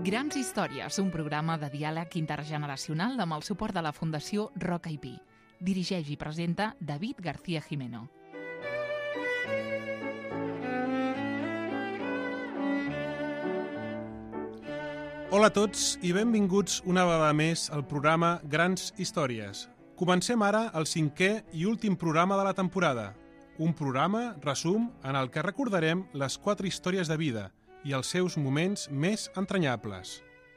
Grans històries, un programa de diàleg intergeneracional amb el suport de la Fundació Roca i Pi. Dirigeix i presenta David García Jimeno. Hola a tots i benvinguts una vegada més al programa Grans Històries. Comencem ara el 5è i últim programa de la temporada. Un programa, resum, en el que recordarem les 4 històries de vida i els seus moments més entranyables.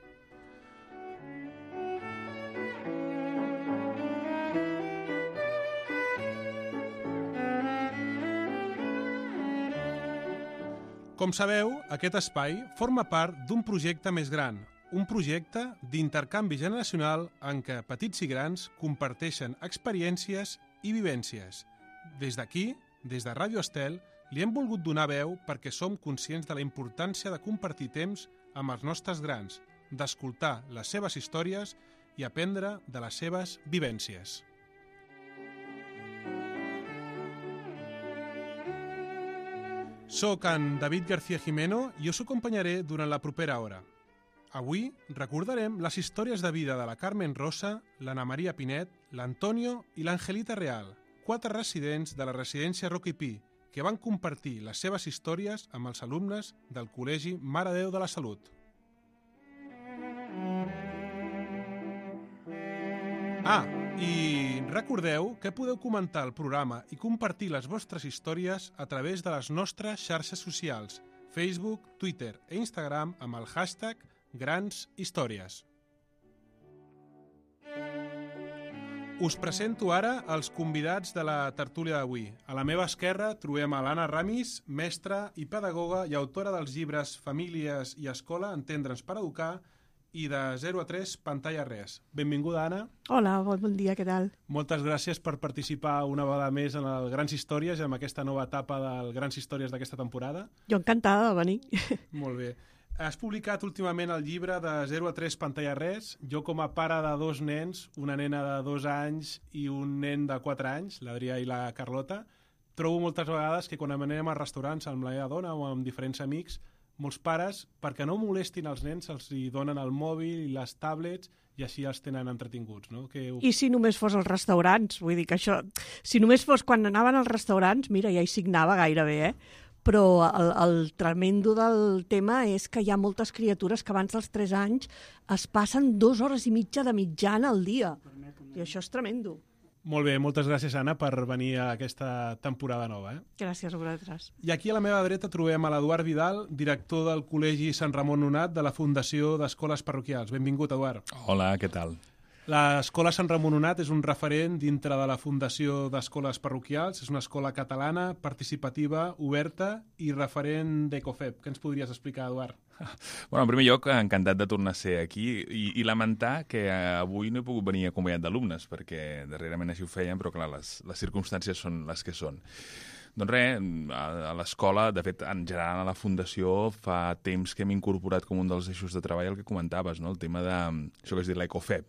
Com sabeu, aquest espai forma part d'un projecte més gran, un projecte d'intercanvi generacional en què petits i grans comparteixen experiències i vivències. Des d'aquí, des de Ràdio Estel, li hem volgut donar veu perquè som conscients de la importància de compartir temps amb els nostres grans, d'escoltar les seves històries i aprendre de les seves vivències. Soc en David García Jimeno i us acompanyaré durant la propera hora. Avui recordarem les històries de vida de la Carmen Rosa, l'Anna Maria Pinet, l'Antonio i l'Angelita Real, 4 residents de la residència Roca i Pi, que van compartir les seves històries amb els alumnes del Col·legi Mare de Déu de la Salut. I recordeu que podeu comentar el programa i compartir les vostres històries a través de les nostres xarxes socials, Facebook, Twitter e Instagram amb el hashtag Grans Històries. Us presento ara els convidats de la tertúlia d'avui. A la meva esquerra trobem a l'Anna Ramis, mestra i pedagoga i autora dels llibres Famílies i Escola, Entendre'ns per educar, i de 0 a 3, Pantalla Res. Benvinguda, Anna. Hola, bon dia, què tal? Moltes gràcies per participar una vegada més en el Grans Històries, en aquesta nova etapa del Grans Històries d'aquesta temporada. Jo encantada de venir. Molt bé. Has publicat últimament el llibre de 0 a 3 Pantalla Res. Jo, com a pare de 2 nens, una nena de 2 anys i un nen de 4 anys, l'Adrià i la Carlota, trobo moltes vegades que quan anem a restaurants amb la meva dona o amb diferents amics, molts pares, perquè no molestin els nens, els hi donen el mòbil i les tablets i així els tenen entretinguts, no? I si només fos als restaurants? Vull dir que això... Si només fos quan anaven als restaurants, mira, ja hi signava gairebé, Però el tremendo del tema és que hi ha moltes criatures que abans dels 3 anys es passen 2 hores i mitja de mitjana al dia. I això és tremendo. Molt bé, moltes gràcies, Anna, per venir a aquesta temporada nova. Gràcies a vosaltres. I aquí a la meva dreta trobem a l'Eduard Vidal, director del Col·legi Sant Ramon Nonat de la Fundació d'Escoles Parroquials. Benvingut, Eduard. Hola, què tal? L'Escola Sant Ramon Nonat és un referent dintre de la Fundació d'Escoles Parroquials. És una escola catalana, participativa, oberta i referent d'Ecofep. Què ens podries explicar, Eduard? En primer lloc, encantat de tornar a ser aquí i lamentar que avui no he pogut venir acompanyat d'alumnes, perquè darrerament així ho feien, però clar, les circumstàncies són les que són. Doncs res, a l'escola, de fet, en general a la Fundació, fa temps que hem incorporat com un dels eixos de treball el que comentaves, no? El tema de, això que es diu l'Ecofep,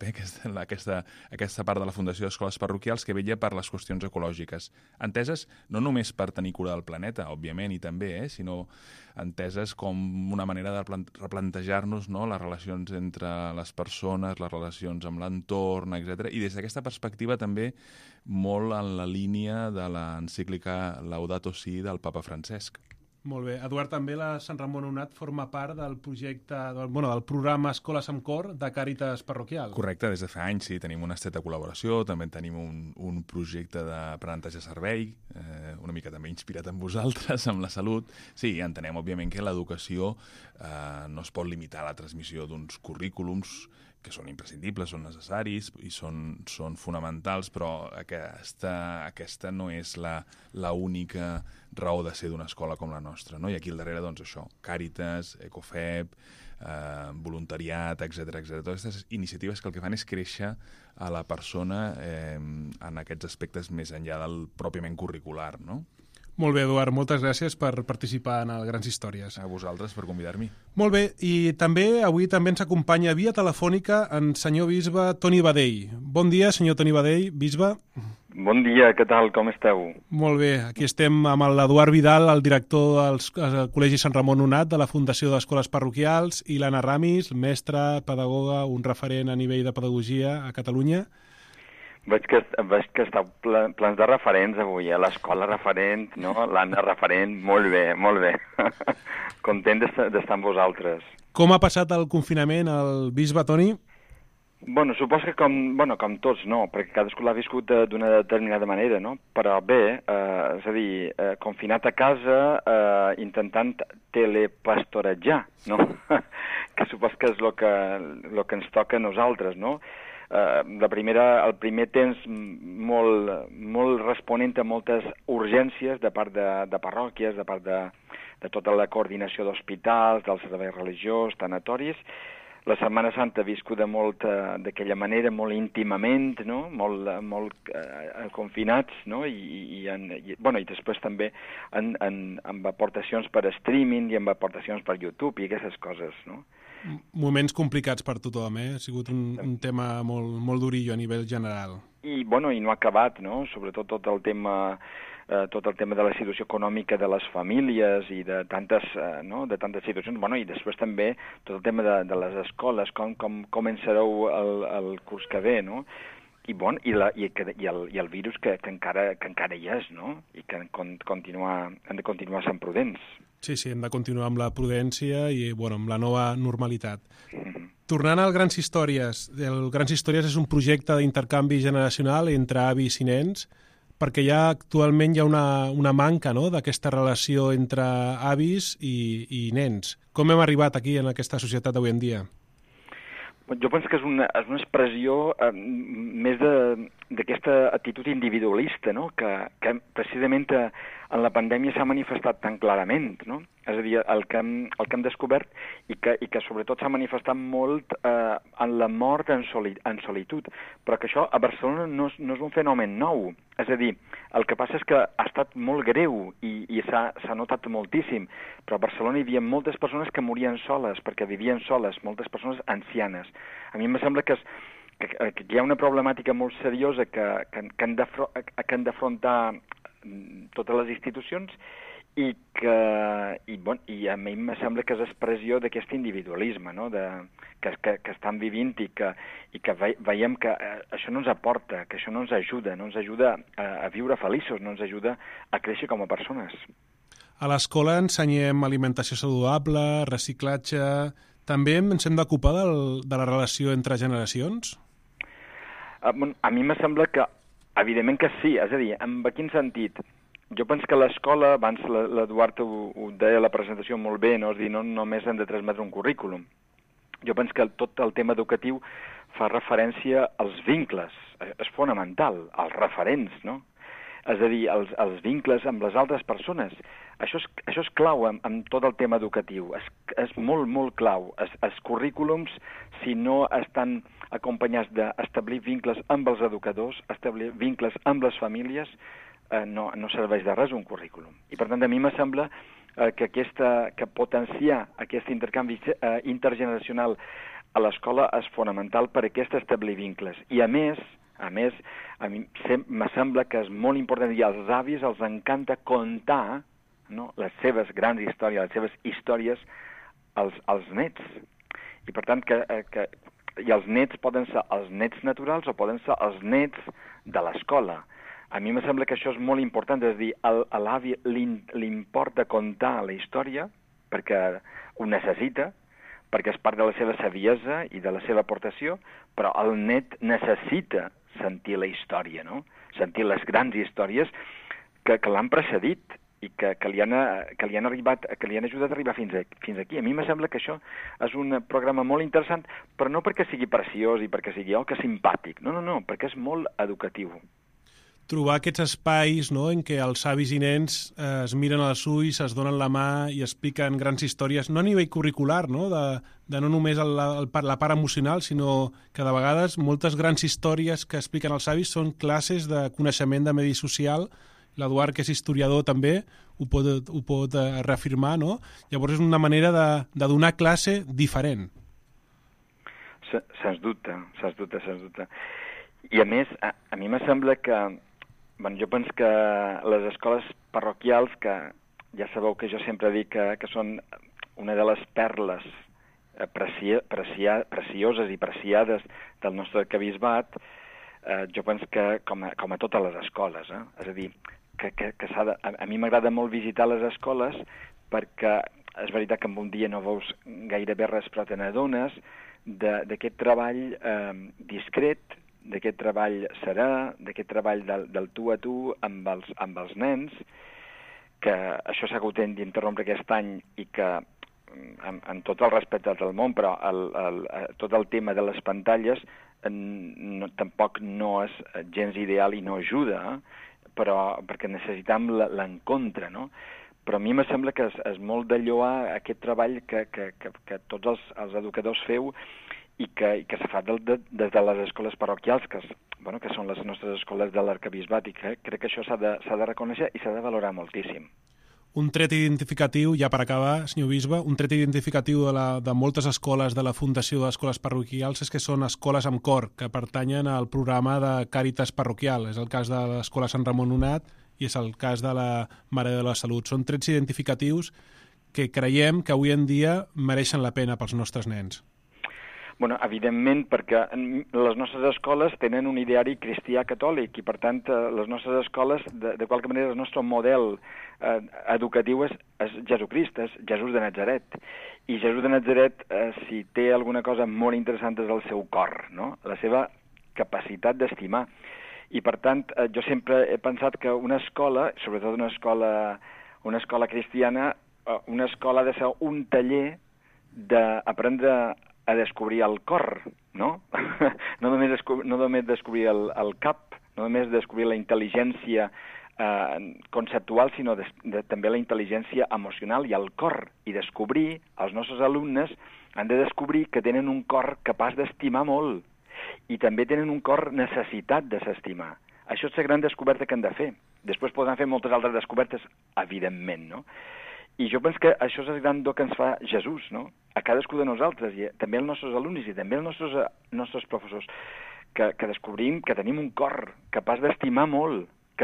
aquesta part de la Fundació d'Escoles Parroquials que vetlla per les qüestions ecològiques. Enteses no només per tenir cura del planeta, òbviament, i també, sinó enteses com una manera de replantejar-nos, no? Les relacions entre les persones, les relacions amb l'entorn, etc. I des d'aquesta perspectiva també molt en la línia de l'encíclica Laudato Si del papa Francesc. Molt bé. Eduard, també la Sant Ramon Nonat forma part del projecte, del programa Escoles amb Cor de Càritas Parroquial. Correcte, des de fa anys sí, tenim una estreta col·laboració, també tenim un projecte d'aprenentatge servei, una mica també inspirat en vosaltres, amb la salut. Sí, entenem, òbviament, que l'educació no es pot limitar a la transmissió d'uns currículums que són imprescindibles, són necessaris i són fonamentals, però aquesta no és la única raó de ser d'una escola com la nostra, no? I aquí al darrere, doncs, això, Càritas, Ecofep, voluntariat, etc. Totes aquestes iniciatives que el que fan és créixer a la persona en aquests aspectes més enllà del pròpiament curricular, no? Molt bé, Eduard, moltes gràcies per participar en el Grans Històries. A vosaltres per convidar-m'hi. Molt bé, i avui també ens acompanya via telefònica en senyor bisbe Toni Badell. Bon dia, senyor Toni Badell, bisbe. Bon dia, què tal, com esteu? Molt bé, aquí estem amb l'Eduard Vidal, el director del Col·legi Sant Ramon Nonat de la Fundació d'Escoles Parroquials, i l'Anna Ramis, mestra, pedagoga, un referent a nivell de pedagogia a Catalunya. Veig que esteu plans de referents avui, l'escola referent, no? L'Anna referent, molt bé, molt bé. Content d'estar amb vosaltres. Com ha passat el confinament al bisbe Toni? Bueno, suposo que com tots, no, perquè cadascú l'ha viscut d'una determinada manera, no? Però bé, és a dir, confinat a casa, intentant telepastorejar, no? Que suposo que és el que ens toca a nosaltres, no? El primer temps molt responent a moltes urgències de part de parròquies, de part de tota la coordinació d'hospitals, dels serveis religiosos, tanatoris. La Setmana Santa viscuda molt d'aquella manera, molt íntimament, no? Molt confinats, no? I després també amb aportacions per streaming i amb aportacions per YouTube i aquestes coses, no? Moments complicats per tothom, Ha sigut un tema molt durillo a nivell general. I no ha acabat, no? Sobretot tot el tema de la situació econòmica de les famílies i de tantes situacions, i després també tot el tema de les escoles, com començareu el curs que ve, no? I el virus que encara hi és, no? I que hem de continuar sent prudents. Sí, hem de continuar amb la prudència i amb la nova normalitat. Tornant al Grans Històries, el Grans Històries és un projecte d'intercanvi generacional entre avis i nens, perquè actualment hi ha una manca, no?, d'aquesta relació entre avis i nens. Com hem arribat aquí, en aquesta societat d'avui en dia? Jo penso que és una expressió més d'aquesta actitud individualista, no?, que precisament en la pandèmia s'ha manifestat tan clarament, no? És a dir, el que hem descobert i que sobretot s'ha manifestat molt en la mort en solitud, però que això a Barcelona no és un fenomen nou. És a dir, el que passa és que ha estat molt greu i s'ha notat moltíssim, però a Barcelona hi havia moltes persones que morien soles, perquè vivien soles, moltes persones ancianes. A mi em sembla que hi ha una problemàtica molt seriosa que han d'afrontar totes les institucions i a mi em sembla que és expressió d'aquest individualisme, no?, que estan vivint i que veiem que això no ens aporta, que això no ens ajuda a viure feliços, no ens ajuda a créixer com a persones. A l'escola ensenyem alimentació saludable, reciclatge. També ens hem d'ocupar de la relació entre generacions? A mi em sembla que, evidentment que sí, és a dir, en quin sentit? Jo penso que l'escola, abans l'Eduard ho deia a la presentació molt bé, no? És a dir, no només hem de transmetre un currículum. Jo penso que tot el tema educatiu fa referència als vincles, és fonamental, als referents, no? És a dir, els vincles amb les altres persones. Això és clau en tot el tema educatiu, és molt, molt clau. Els currículums, si no estan acompanyats d'establir vincles amb els educadors, establir vincles amb les famílies, no serveix de res un currículum. I per tant, a mi me sembla que potenciar aquest intercanvi intergeneracional a l'escola és fonamental per establir vincles. I a més, a mi me sembla que és molt important, i als avis els encanta contar, no?, les seves grans històries, les seves històries als nets. I per tant, i els nets poden ser els nets naturals o poden ser els nets de l'escola. A mi me sembla que això és molt important, és a dir, a l'avi li importa contar la història perquè ho necessita, perquè és part de la seva saviesa i de la seva aportació, però el net necessita sentir la història, no? Sentir les grans històries que l'han precedit i que li han ajudat a arribar fins aquí. A mi me sembla que això és un programa molt interessant, però no perquè sigui preciós i perquè sigui que simpàtic, no, perquè és molt educatiu. Trobar aquests espais, no?, en què els avis i nens es miren als ulls, es donen la mà i expliquen grans històries, no a nivell curricular, no?, de no només la part emocional, sinó que de vegades moltes grans històries que expliquen els avis són classes de coneixement de medi social. L'Eduard, que és historiador també, ho pot reafirmar, no? Llavors és una manera de donar classe diferent. Sens dubte. I a més, a mi me sembla que jo penso que les escoles parroquials, que ja sabeu que jo sempre dic que són una de les perles precioses i preciades del nostre arquebisbat, jo penso que com a totes les escoles, és a dir, que a mi m'agrada molt visitar les escoles perquè és veritat que en un dia no veus gairebé res, però te n'adones d'aquest treball discret, d'aquest treball serè, d'aquest treball del tu a tu amb els nens, que això s'ha hagut d'interrompre aquest any i que, en tot el respecte del món, però tot el tema de les pantalles tampoc no és gens ideal i no ajuda, però perquè necessitem l'encontre, no? Però a mi me sembla que és molt de lloar aquest treball que tots els educadors feu i que se fa des de les escoles parroquials, que són les nostres escoles de l'arquebisbat, i crec que això s'ha de reconèixer i s'ha de valorar moltíssim. Un tret identificatiu, ja per acabar, senyor bisbe, un tret identificatiu de moltes escoles de la Fundació d'Escoles Parroquials és que són escoles amb cor, que pertanyen al programa de Càritas Parroquial. És el cas de l'Escola Sant Ramon Nonat i és el cas de la Mare de la Salut. Són trets identificatius que creiem que avui en dia mereixen la pena pels nostres nens. Bueno, evidentment, perquè les nostres escoles tenen un ideari cristià catòlic i, per tant, les nostres escoles, de qualque manera, el nostre model educatiu és Jesucrist, és Jesús de Nazaret. I Jesús de Nazaret, si té alguna cosa molt interessant, és el seu cor, no? La seva capacitat d'estimar. I, per tant, jo sempre he pensat que una escola, sobretot una escola cristiana, una escola ha de ser un taller d'aprendre a descobrir el cor, no? No només descobrir el cap, no només descobrir la intel·ligència conceptual, sinó també la intel·ligència emocional i el cor. I descobrir, els nostres alumnes han de descobrir que tenen un cor capaç d'estimar molt i també tenen un cor necessitat de s'estimar. Això és la gran descoberta que han de fer. Després poden fer moltes altres descobertes, evidentment, no? I jo penso que això és el gran do que ens fa Jesús, no? A cadascú de nosaltres, i també els nostres alumnes i també els nostres professors, que descobrim que tenim un cor capaç d'estimar molt,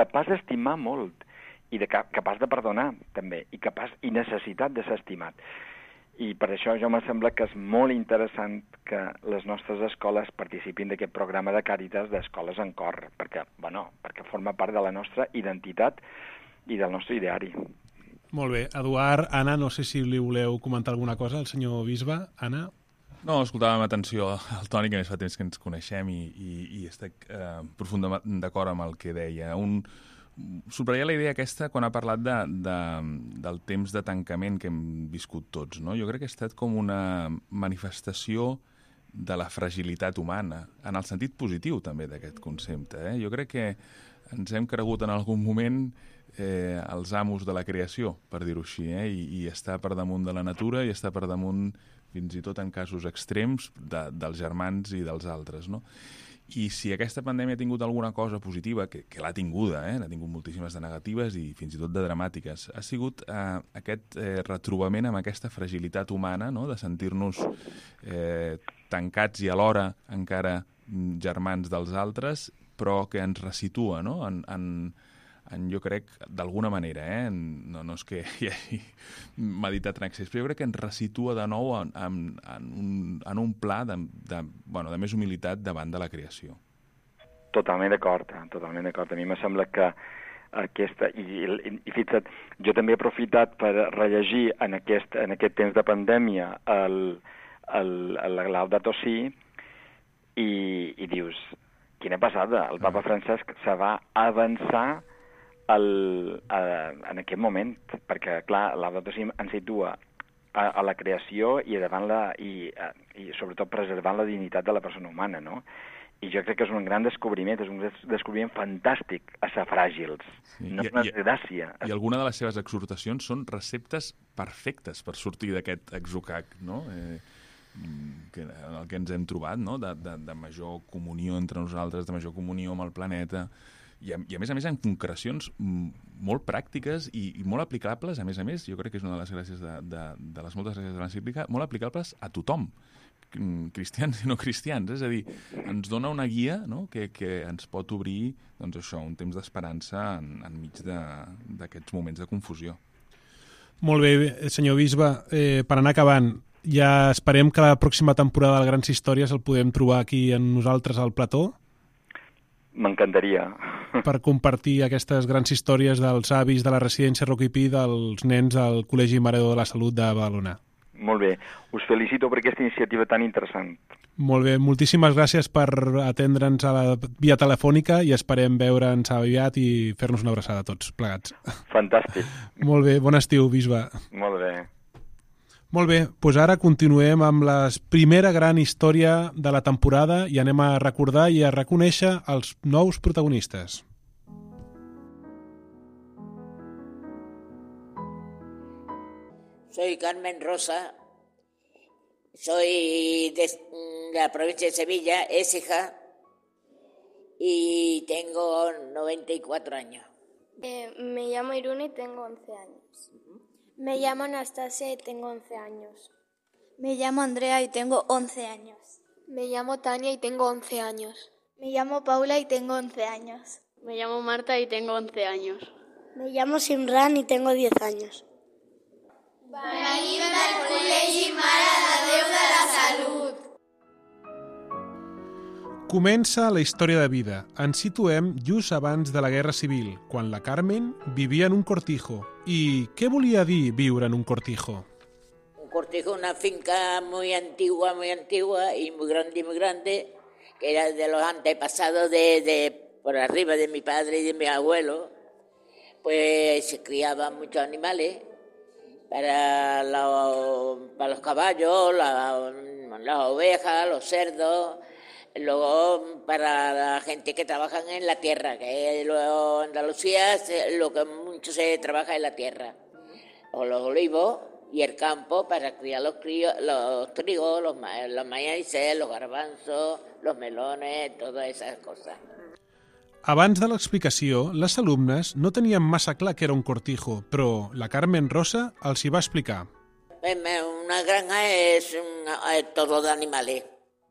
i capaç de perdonar, també, i necessitat de ser estimat. I per això jo me sembla que és molt interessant que les nostres escoles participin d'aquest programa de Càritas d'escoles en cor, perquè forma part de la nostra identitat i del nostre ideari. Molt bé. Eduard, Anna, no sé si li voleu comentar alguna cosa al senyor bisbe. Anna? No, escoltàvem amb atenció el Toni, que més fa temps que ens coneixem i estic profundament d'acord amb el que deia. Subratllar la idea aquesta quan ha parlat del temps de tancament que hem viscut tots, no? Jo crec que ha estat com una manifestació de la fragilitat humana, en el sentit positiu també d'aquest concepte. Jo crec que ens hem cregut en algun moment els amos de la creació, per dir-ho així, i estar per damunt de la natura i estar per damunt, fins i tot en casos extrems, dels germans i dels altres, no? I si aquesta pandèmia ha tingut alguna cosa positiva, que l'ha tinguda, n'ha tingut moltíssimes de negatives i fins i tot de dramàtiques, ha sigut aquest retrobament amb aquesta fragilitat humana, no? De sentir-nos tancats i alhora encara germans dels altres, però que ens resitua, no? Jo crec, d'alguna manera, no és que hi hagi meditat en excés, però jo crec que ens resitua de nou en un pla de més humilitat davant de la creació. Totalment d'acord, totalment d'acord. A mi me sembla que aquesta... I fixa't, jo també he aprofitat per rellegir en aquest temps de pandèmia el Laudato Si i dius, quina passada, el papa Francesc se va avançar en aquest moment, perquè, clar, Laudato Si ens situa a la creació i sobretot preservant la dignitat de la persona humana, no? I jo crec que és un gran descobriment, és un descobriment fantàstic a ser fràgils. Sí. No és una desgràcia. I alguna de les seves exhortacions són receptes perfectes per sortir d'aquest atzucac, no? En el que ens hem trobat, no? De major comunió entre nosaltres, de major comunió amb el planeta, i a més en concrecions molt pràctiques i molt aplicables, a més, jo crec que és una de les gràcies de les moltes gràcies de l'encíclica, molt aplicables a tothom. cristians i no cristians. És a dir, ens dona una guia, no?, que ens pot obrir, doncs això, un temps d'esperança enmig d'aquests moments de confusió. Molt bé, senyor bisbe. Per anar acabant, ja esperem que la pròxima temporada de Grans Històries el podem trobar aquí amb nosaltres al plató M'encantaria. per compartir aquestes grans històries dels avis de la residència Roca i Pi, dels nens del Col·legi Mare de Déu de la Salut de Badalona. Molt bé. Us felicito per aquesta iniciativa tan interessant. Molt bé, moltíssimes gràcies per atendre'ns a la via telefònica i esperem veure'ns aviat i fer-nos una abraçada a tots plegats. Fantàstic. Molt bé, bon estiu, bisbe. Molt bé. Molt bé, doncs ara continuem amb la primera gran història de la temporada i anem a recordar i a reconèixer els nous protagonistes. Soy Carmen Rosa, soy de la provincia de Sevilla, Écija, y tengo 94 años. Me llamo Irune y tengo 11 años. Me llamo Anastasia y tengo 11 años. Me llamo Andrea y tengo 11 años. Me llamo Tania y tengo 11 años. Me llamo Paula y tengo 11 años. Me llamo Marta y tengo 11 años. Me llamo Simran y tengo 10 años. Venim del Col·legi Mare de Déu de la Salut. Comença la història de vida. Ens situem just abans de la Guerra Civil, quan la Carmen vivia en un cortijo. I què volia dir viure en un cortijo? Un cortijo, una finca muy antigua y muy grande, que era de los antepasados por arriba de mi padre y de mi abuelo. Pues se criaban muchos animales para los caballos, las ovejas, los cerdos. Luego, para la gente que trabaja en la tierra, que en Andalucía lo que mucho se trabaja en la tierra, o los olivos y el campo para criar los trigos, los maíces, los garbanzos, los melones, todas esas cosas. Abans de l'explicació, les alumnes no tenien massa clar que era un cortijo, però la Carmen Rosa els hi va explicar. Una granja es todo de animales.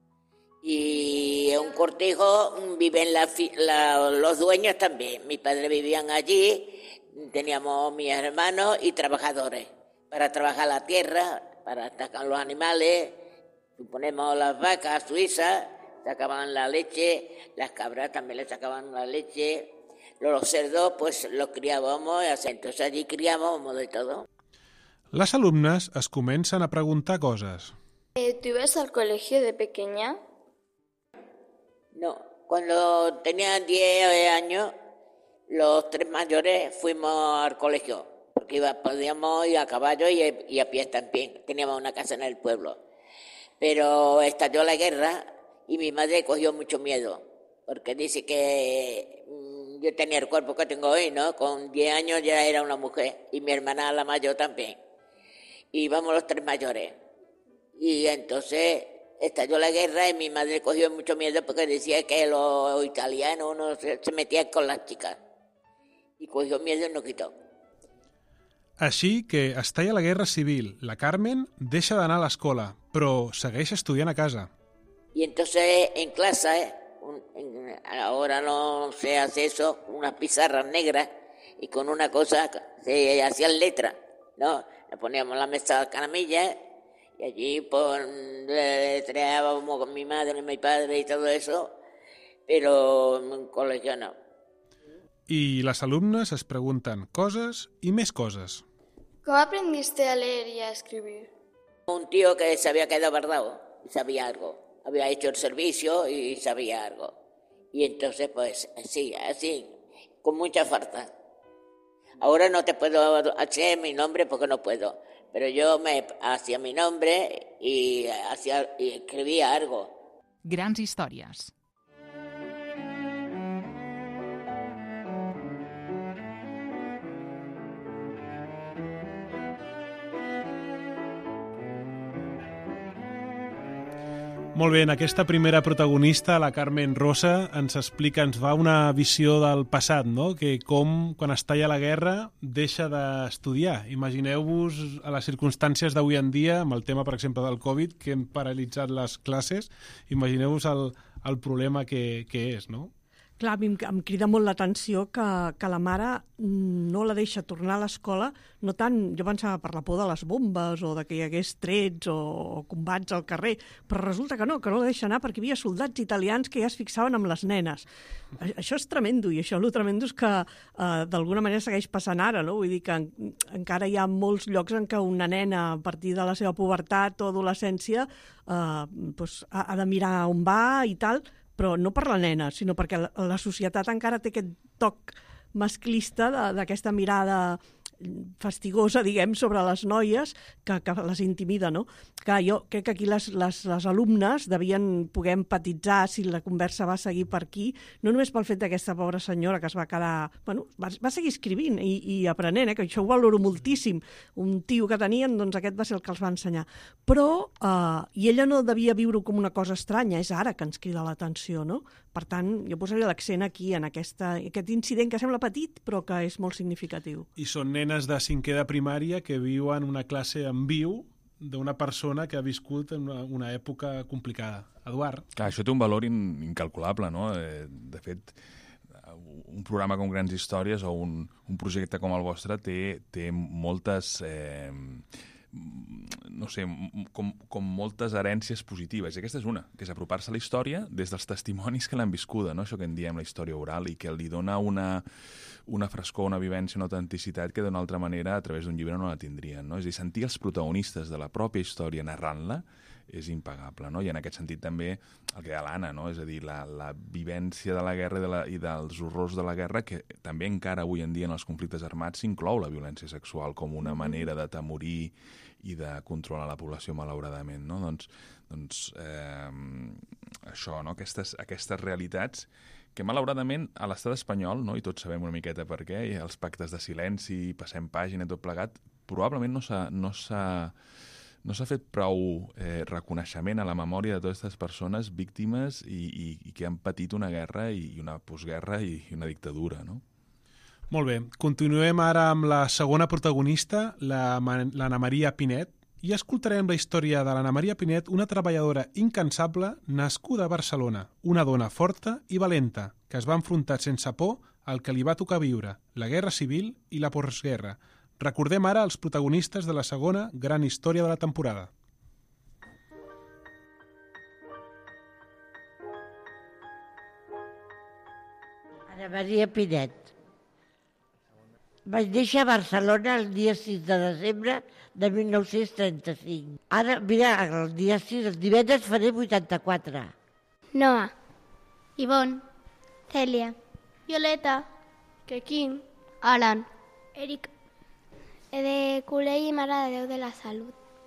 Y un cortijo viven los dueños también. Mi padre vivían allí, teníamos mis hermanos y trabajadores para trabajar la tierra, para atacar los animales. Suponemos las vacas suizas, sacaban la leche, las cabras también le sacaban la leche, los cerdos pues los criábamos, entonces allí criábamos de todo. Les alumnes es comencen a preguntar coses. ¿Tú ibas al colegio de pequeña? No, cuando tenía 10 años, los 3 mayores fuimos al colegio, porque podíamos ir a caballo y a pie también. Teníamos una casa en el pueblo. Pero estalló la guerra y mi madre cogió mucho miedo, porque dice que yo tenía el cuerpo que tengo hoy, ¿no? Con 10 años ya era una mujer, y mi hermana la mayor también. Y íbamos los 3 mayores. Y entonces estalló la guerra y mi madre cogió mucho miedo porque decía que los italianos no se metían con las chicas. Y cogió miedo y no quitó. Així que estalla la Guerra Civil. La Carmen deixa d'anar a l'escola, però segueix estudiant a casa. Y entonces en clase, ahora no se hace eso, unas pizarras negras y con una cosa se hacían letras, ¿no? Le poníamos la mesa de caramilla y allí pues letreábamos con mi madre y mi padre y todo eso, pero en un colegio no. I les alumnes es pregunten coses i més coses. ¿Cómo aprendiste a leer y a escribir? Un tío que se había quedado guardado y sabía algo. Había hecho el servicio y sabía algo. Y entonces, pues, sí, así, con mucha falta. Ahora no te puedo hacer mi nombre porque no puedo, pero yo me hacía mi nombre y escribía algo. Grans històries. Molt bé, en aquesta primera protagonista, la Carmen Rosa, ens explica, ens va una visió del passat, no? Que com, quan es talla la guerra, deixa d'estudiar. Imagineu-vos a les circumstàncies d'avui en dia, amb el tema, per exemple, del Covid, que hem paralitzat les classes, imagineu-vos el problema que és, no? Clar, a mi em crida molt l'atenció que la mare no la deixa tornar a l'escola, no tant, jo pensava per la por de les bombes o de que hi hagués trets o combats al carrer, però resulta que no la deixa anar perquè hi havia soldats italians que ja es fixaven amb les nenes. Això és tremendo, i això el tremendo és que d'alguna manera segueix passant ara, no? Vull dir que encara hi ha molts llocs en què una nena, a partir de la seva pubertat o adolescència, ha de mirar on va i tal, però no per la nena, sinó perquè la societat encara té aquest toc masclista d'aquesta mirada fastigosa, diguem, sobre les noies que les intimida, no? Clar, jo crec que aquí les alumnes devien poder empatitzar si la conversa va seguir per aquí, no només pel fet d'aquesta pobra senyora que es va quedar... Bueno, va seguir escrivint i aprenent, que això ho valoro moltíssim. Un tio que tenien, doncs aquest va ser el que els va ensenyar. Però, i ella no devia viure com una cosa estranya, és ara que ens crida l'atenció, no? Per tant, jo posaria l'accent aquí, en aquest incident que sembla petit, però que és molt significatiu. I són nenes de 5è de primària que viuen una classe en viu d'una persona que ha viscut en una època complicada. Eduard? Clar, això té un valor incalculable, no? De fet, un programa com Grans Històries o un projecte com el vostre té moltes... no sé, com moltes herències positives. I aquesta és una, que és apropar-se a la història des dels testimonis que l'han viscuda, no? Això que en diem la història oral, i que li dona una frescor, una vivència, una autenticitat que d'una altra manera a través d'un llibre no la tindrien, no? És a dir, sentir els protagonistes de la pròpia història narrant-la és impagable, no? I en aquest sentit també el que deia l'Anna, no? És a dir, la vivència de la guerra i dels horrors de la guerra, que també encara avui en dia en els conflictes armats s'inclou la violència sexual com una manera d'atemorir i de controlar la població, malauradament, no? Doncs això, no? Aquestes realitats que malauradament a l'estat espanyol, no? I tots sabem una miqueta per què, i els pactes de silenci, passem pàgina i tot plegat, probablement no s'ha fet prou reconeixement a la memòria de totes aquestes persones víctimes i que han patit una guerra i una postguerra i una dictadura, no? Molt bé, continuem ara amb la segona protagonista, l'Anna Maria Pinet, i escoltarem la història de l'Anna Maria Pinet, una treballadora incansable nascuda a Barcelona, una dona forta i valenta, que es va enfrontar sense por al que li va tocar viure, la guerra civil i la postguerra. Recordem ara els protagonistes de la segona gran història de la temporada. Anna Maria Pinet. Vaig néixer a Barcelona el dia 6 de desembre de 1935. Ara, mira, el dia 6, el divendres faré 84. Noa. Ivonne. Cèlia. Violeta. Quequín. Alan. Eric. De Col·legi Mare de Déu de la Salut.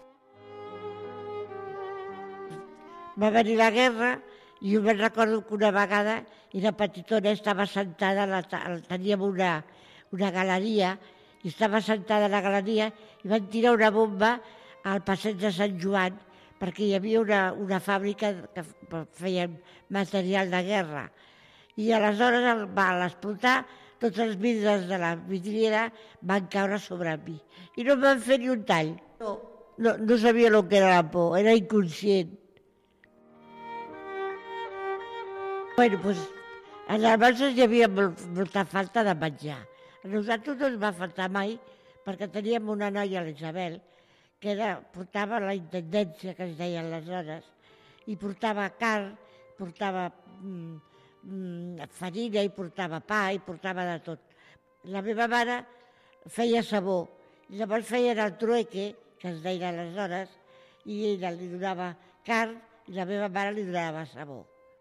Va venir la guerra i jo me'n recordo que una vegada era petitona, estava sentada, teníem una galeria, i estava sentada a la galeria i van tirar una bomba al passeig de Sant Joan perquè hi havia una fàbrica que feien material de guerra. I aleshores, al explotar, tots els vidres de la vidriera van caure sobre mi. I no em van fer ni un tall. No sabia el que era la por, era inconscient. Bueno, doncs, a les nostres hi havia molta falta de menjar. A nosaltres no ens va faltar mai, perquè teníem una noia, l'Isabel, que portava la intendència, que es deia aleshores, i portava carn, portava farina, i portava pa, i portava de tot. La meva mare feia sabó, i llavors feien el trueque, que es deia aleshores, i ella li donava carn, i la meva mare li donava sabó.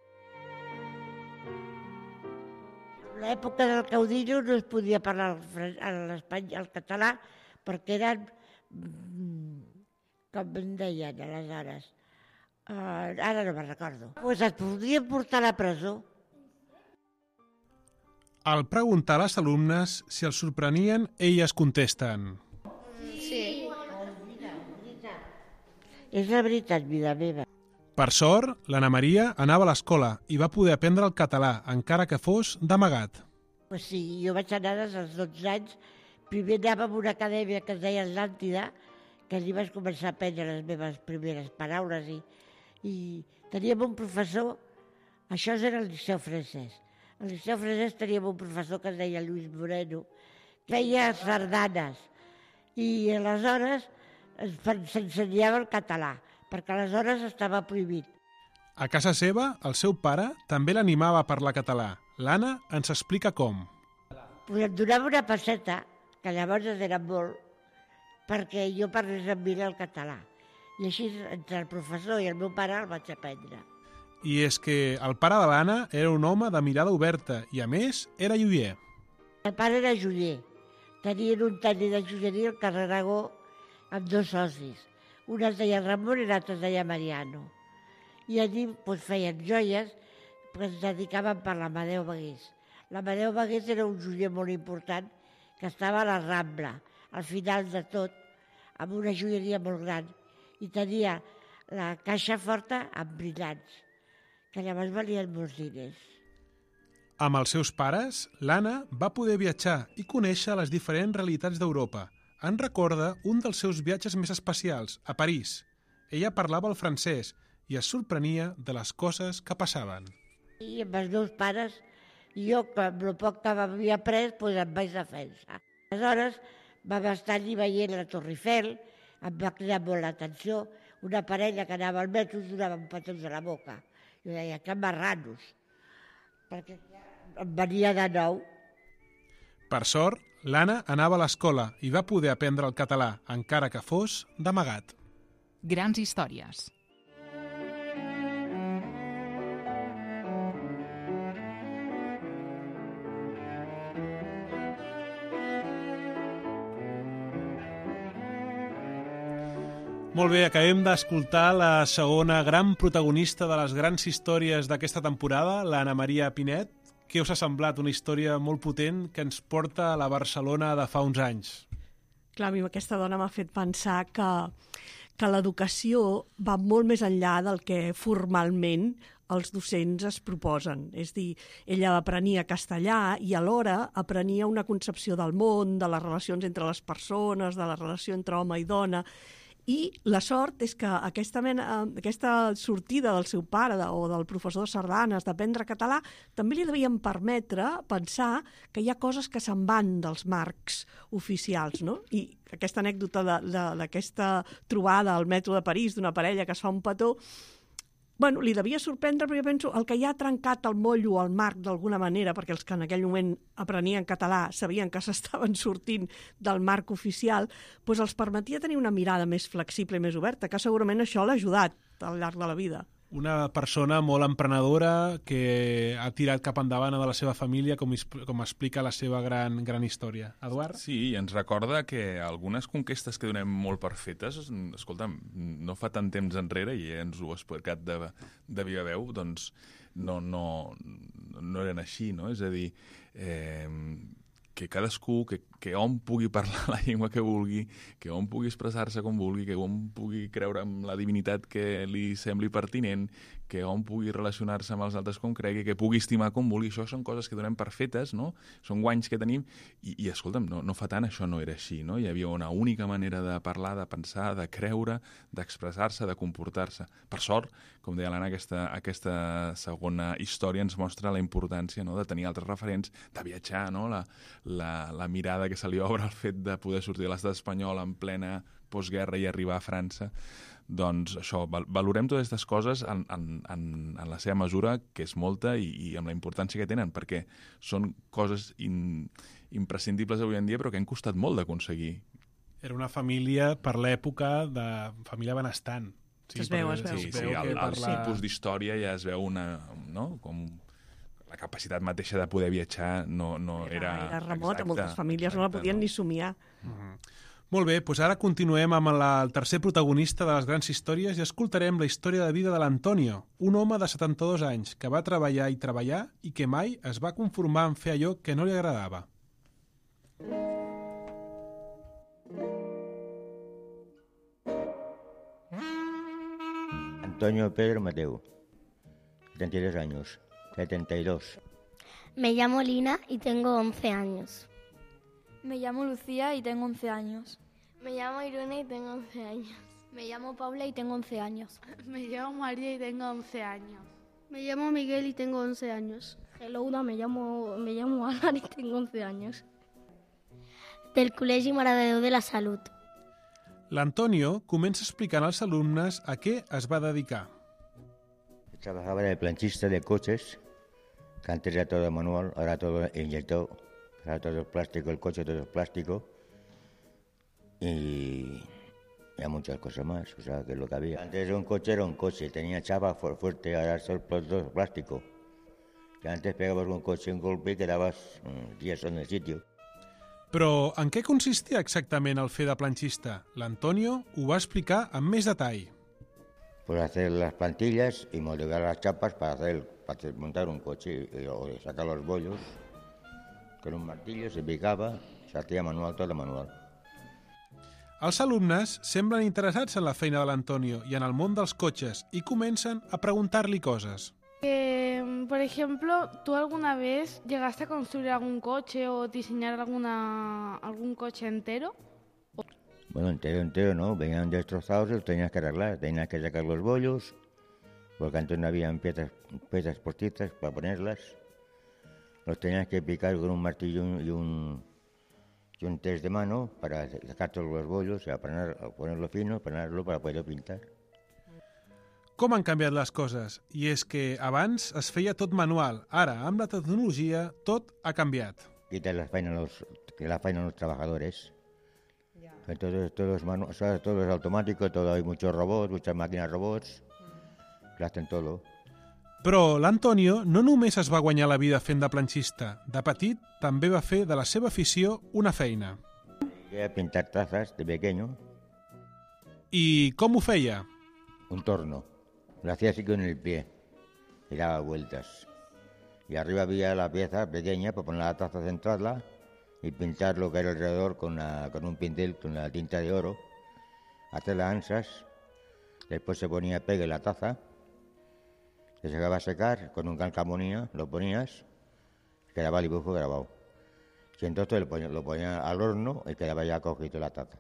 A l'època del caudillo no es podia parlar el català perquè eren, com em deien aleshores, ara no me'n recordo. Doncs et podrien portar a la presó. Al preguntar a les alumnes si els sorprenien, elles contesten. Sí. És la veritat, vida meva. Per sort, l'Anna Maria anava a l'escola i va poder aprendre el català, encara que fos d'amagat. Pues sí, jo vaig anar des dels 12 anys. Primer anava a una acadèmia que es deia Atlàntida, que allí vaig començar a aprendre les meves primeres paraules i teníem un professor, això era el Liceu Francès. Al Liceu Francès teníem un professor que es deia Lluís Moreno, que feia sardanes i aleshores s'ensenyava el català, perquè aleshores estava prohibit. A casa seva, el seu pare també l'animava a parlar català. L'Anna ens explica com. Em donava una passeta, que llavors era molt, perquè jo parlés amb ell el català. I així, entre el professor i el meu pare, el vaig aprendre. I és que el pare de l'Anna era un home de mirada oberta i, a més, era joier. El pare era joier. Tenien un taller de joieria al carrer Aragó amb 2 socis. Un es deia Ramon i l'altre es deia Mariano. I allí feien joies que es dedicaven per l'Amadeu Bagués. L'Amadeu Bagués era un joier molt important que estava a la Rambla, al final de tot, amb una joieria molt gran. I tenia la caixa forta amb brillants, que llavors valien molts diners. Amb els seus pares, l'Anna va poder viatjar i conèixer les diferents realitats d'Europa. En recorda un dels seus viatges més especials, a París. Ella parlava el francès i es sorprenia de les coses que passaven. I amb els meus pares, jo, amb el poc que m'havia après, em vaig defensar. Aleshores, vam estar allí veient la Torre Eiffel, em va cridar molt l'atenció, una parella que anava al metro us donaven petons a la boca. Jo deia, que marranos, perquè em venia de nou. Per sort, l'Anna anava a l'escola i va poder aprendre el català, encara que fos d'amagat. Grans històries. Molt bé, acabem d'escoltar la segona gran protagonista de les grans històries d'aquesta temporada, l'Anna Maria Pinet. Què us ha semblat? Una història molt potent que ens porta a la Barcelona de fa uns anys. Clar, a mi aquesta dona m'ha fet pensar que l'educació va molt més enllà del que formalment els docents es proposen. És a dir, ella aprenia castellà i alhora aprenia una concepció del món, de les relacions entre les persones, de la relació entre home i dona. I la sort és que aquesta sortida del seu pare o del professor de sardanes d'aprendre català també li devien permetre pensar que hi ha coses que se'n van dels marcs oficials, no? I aquesta anècdota d'aquesta trobada al metro de París d'una parella que es fa un petó, bueno, li devia sorprendre, però jo penso el que ja ha trencat el mollo o el marc d'alguna manera, perquè els que en aquell moment aprenien català sabien que s'estaven sortint del marc oficial, doncs els permetia tenir una mirada més flexible i més oberta, que segurament això l'ha ajudat al llarg de la vida. Una persona molt emprenedora que ha tirat cap endavant de la seva família, com explica la seva gran història. Eduard? Sí, i ens recorda que algunes conquestes que donem molt per fetes, escolta'm, no fa tant temps enrere, i ens ho ha explicat de viva veu, doncs no eren així, no? És a dir, que cadascú, que hom pugui parlar la llengua que vulgui, que hom pugui expressar-se com vulgui, que hom pugui creure en la divinitat que li sembli pertinent, que hom pugui relacionar-se amb els altres com cregui, que pugui estimar com vulgui. Això són coses que donem per fetes, no? Són guanys que tenim i escolta'm, no fa tant això no era així, no? Hi havia una única manera de parlar, de pensar, de creure, d'expressar-se, de comportar-se. Per sort, com deia l'Anna, aquesta segona història ens mostra la importància, no?, de tenir altres referents, de viatjar, no?, la mirada que se li obre al fet de poder sortir de l'estat espanyol en plena postguerra i arribar a França. Doncs això, valorem totes aquestes coses en la seva mesura, que és molta, i amb la importància que tenen, perquè són coses imprescindibles avui en dia, però que han costat molt d'aconseguir. Era una família, per l'època, de família benestant. Sí, es veu. Sí, al tipus d'història ja es veu com la capacitat mateixa de poder viatjar no era... Era remota, moltes famílies no la podien ni somiar. Molt bé, doncs ara continuem amb el tercer protagonista de les grans històries i escoltarem la història de vida de l'Antonio, un home de 72 anys que va treballar i que mai es va conformar en fer allò que no li agradava. Antonio Pedro Mateo, 72 años. 72. Me llamo Lina y tengo 11 años. Me llamo Lucía y tengo 11 años. Me llamo Irune y tengo 11 años. Me llamo Paula y tengo 11 años. Me llamo María y tengo 11 años. Me llamo Miguel y tengo 11 años. Hello, me llamo Alan y tengo 11 años. Del Col·legi Mare de Déu de la Salut. L'Antonio comença explicant als alumnes a què es va dedicar. Trabajaba de planchista de coches, que antes era todo manual, ahora todo inyectado, ahora todo es plástico, el coche todo es plástico, y muchas cosas más, o sea, que es lo que había. Antes era un coche, tenía chapa fuerte, ahora todo es plástico. Que antes pegabas un coche un golpe y quedabas días en el sitio. Però en què consistia exactament el fer de planxista? L'Antonio ho va explicar amb més detall. Pues hacer las plantillas y moldear las chapas para montar un coche o sacar los bollos. Con un martillo se picava, se hacía manual, todo manual. Els alumnes semblen interessats en la feina de l'Antonio i en el món dels cotxes i comencen a preguntar-li coses. Por ejemplo, ¿tú alguna vez llegaste a construir algún coche o diseñar algún coche entero? Bueno, entero no, venían destrozados y los tenías que arreglar, tenías que sacar los bollos, porque antes no habían piezas postizas para ponerlas. Los tenías que picar con un martillo y un test de mano para sacar todos los bollos, o sea, ponerlo fino, aplanarlo para poder pintar. Com han canviat les coses? I és que abans es feia tot manual. Ara, amb la tecnologia, tot ha canviat. Quitar la feina a los trabajadores. Todo es automático, hay muchos robots, muchas máquinas robots, que hacen todo. Però l'Antonio no només es va guanyar la vida fent de planxista. De petit també va fer de la seva afició una feina. Llegué a pintar tazas de pequeño. I com ho feia? Un torno. Lo hacía así con el pie y daba vueltas. Y arriba había la pieza pequeña para poner la taza, centrarla y pintar lo que era alrededor con un pincel, con la tinta de oro, hacer las ansas. Después se ponía pegue la taza, se dejaba secar con un calcamonía, lo ponías, quedaba el dibujo grabado. Y entonces lo ponía al horno y quedaba ya cogido la taza.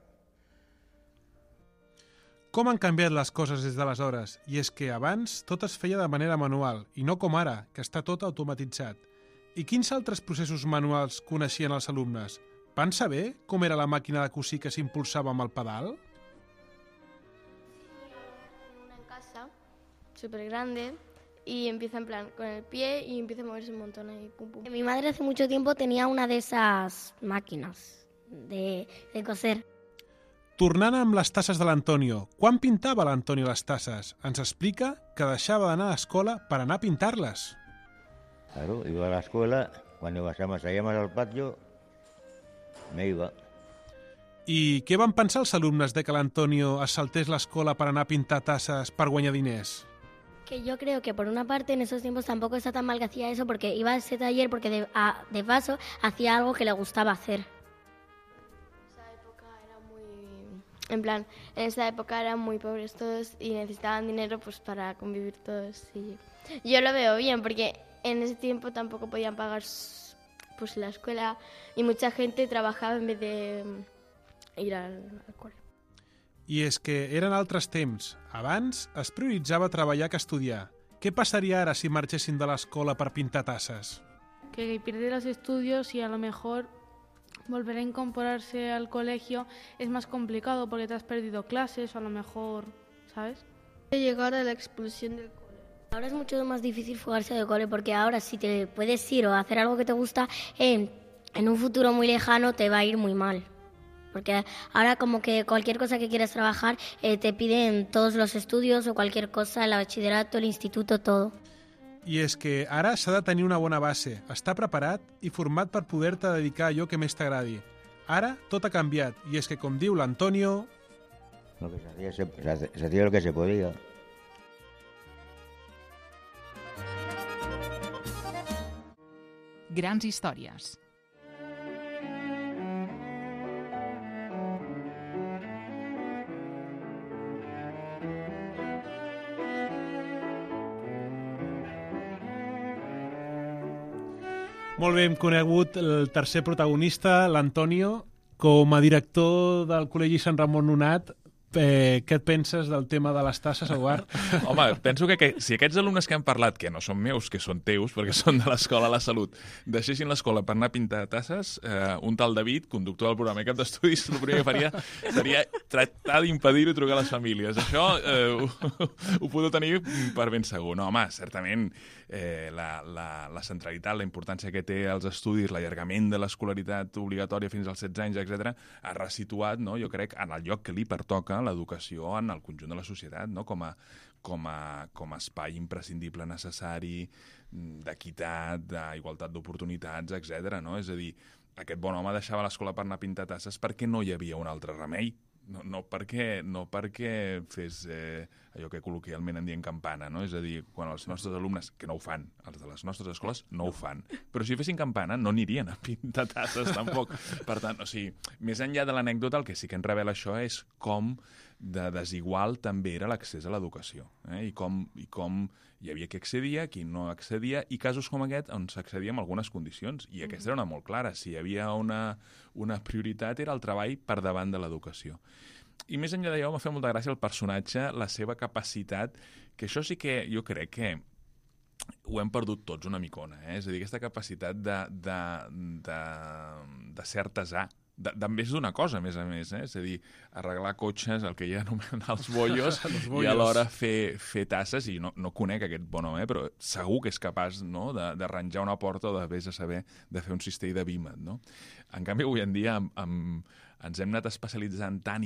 Com han canviat les coses des d'aleshores? I és que abans tot es feia de manera manual, i no com ara, que està tot automatitzat. I quins altres processos manuals coneixien els alumnes? Van saber com era la màquina de cosir que s'impulsava amb el pedal? Una en casa, súper grande, y empieza en plan con el pie y empieza a moverse un montón ahí, pum, pum. Mi madre hace mucho tiempo tenía una de esas máquinas de coser. Tornant amb les tasses de l'Antonio, quan pintava l'Antonio les tasses? Ens explica que deixava d'anar a l'escola per anar a pintar-les. Claro, iba a la escuela, cuando salíamos al patio, me iba. I què van pensar els alumnes de que l'Antonio es saltés l'escola per anar a pintar tasses per guanyar diners? Que yo creo que por una parte en esos tiempos tampoco está tan mal que hacía eso porque iba a ese taller porque de paso hacía algo que le gustaba hacer. En plan, en esa época eran muy pobres todos y necesitaban dinero pues para convivir todos. Y yo lo veo bien porque en ese tiempo tampoco podían pagar pues la escuela y mucha gente trabajaba en vez de ir al col·le. I és que eren altres temps. Abans es prioritzava treballar que estudiar. Què passaria ara si marxessin de l'escola per pintar tasses? Que pierde los estudios y a lo mejor volver a incorporarse al colegio es más complicado porque te has perdido clases o a lo mejor, ¿sabes? Llegar a la expulsión del cole. Ahora es mucho más difícil fugarse del cole porque ahora si te puedes ir o hacer algo que te gusta, en un futuro muy lejano te va a ir muy mal. Porque ahora como que cualquier cosa que quieras trabajar te piden todos los estudios o cualquier cosa, el bachillerato, el instituto, todo. I és que ara s'ha de tenir una bona base, estar preparat i format per poder-te dedicar a allò que més t'agradi. Ara tot ha canviat, i és que, com diu l'Antonio... Lo que se hacía lo que se podía. Grans històries. Molt bé, hem conegut el tercer protagonista, l'Antonio, com a director del Col·legi Sant Ramon Nonat. Què et penses del tema de les tasses, Eduard? Home, penso que si aquests alumnes que han parlat, que no són meus, que són teus, perquè són de l'Escola La Salut, deixessin l'escola per anar a pintar tasses, un tal David, conductor del programa i cap d'estudis, el primer que faria seria tractar d'impedir-ho i trucar a les famílies. Això ho podeu tenir per ben segur. No, home, certament la centralitat, la importància que té els estudis, l'allargament de l'escolaritat obligatòria fins als 16 anys, etc., ha resituat, no, jo crec, en el lloc que li pertoca l'educació en el conjunt de la societat, no? com a espai imprescindible, necessari, d'equitat, d'igualtat d'oportunitats, etc. No? És a dir, aquest bon home deixava l'escola per anar a pintar tasses perquè no hi havia un altre remei. No perquè fes allò que col·loquialment en diem campana, no? És a dir, quan els nostres alumnes, que no ho fan, els de les nostres escoles no ho fan, però si fessin campana no anirien a pintar tasses tampoc. Per tant, o sigui, més enllà de l'anècdota, el que sí que ens revela això és com de desigual també era l'accés a l'educació, i com hi havia qui accedia, qui no accedia, i casos com aquest on s'accedia amb algunes condicions, i aquesta era una molt clara. Si hi havia una prioritat era el treball per davant de l'educació. I més enllà d'allò m'ha fet molta gràcia el personatge, la seva capacitat, que això sí que jo crec que ho hem perdut tots una micona, és a dir, aquesta capacitat de ser artesà, de més d'una cosa, a més, és a dir, arreglar cotxes, el que ja anomenen els bollos, i alhora fer tasses, i no conec aquest bon home, però segur que és capaç, no?, d'arranjar una porta o de vés a saber de fer un cistell de vímet, no? En canvi, avui en dia ens hem anat especialitzant tant,